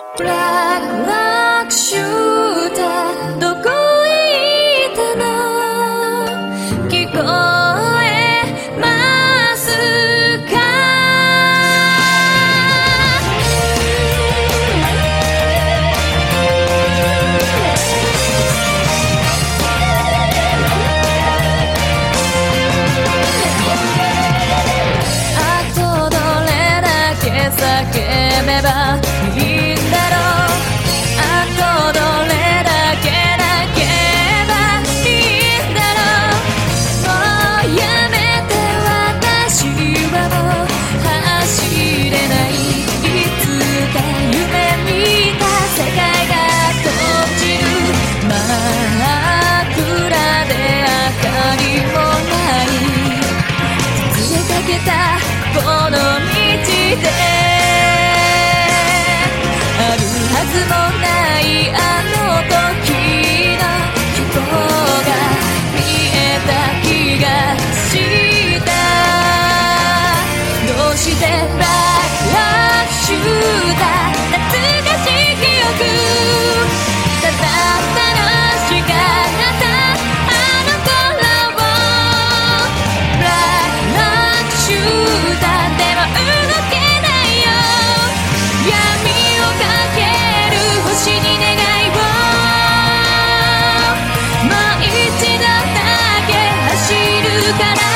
落秋だどこへ行ったの聞こえますかあとどれだけ叫べばいいんだろうあとどれだけ泣けばいいんだろうもうやめて私はもう走れないいつか夢見た世界が閉じる真っ暗で明かりもない崩れかけたこの道であるはずもないあの時の希望が見えた気がしたどうして落秋だ懐かしい記憶ただ楽しかったあの頃を落秋だでも動けないよ闇をかける星に願いをもう一度だけ走るから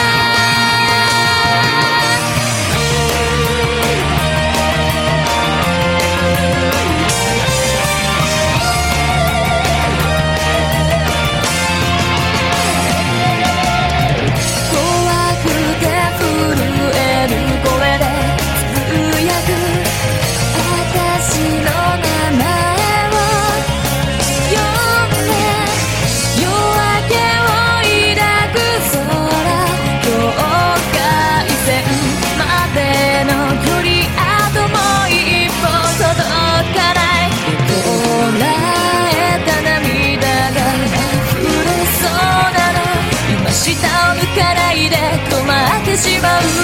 怖くて震える声でつぶやく私の名前を呼んで夜明けを抱く空境界線までの距離あともう一歩届かないこらえた涙が溢れそうなの今下を向かないで止まってしまう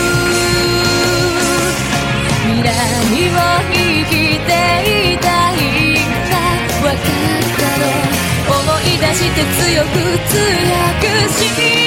未来を生きていたいんだわかったの思い出して強く強くし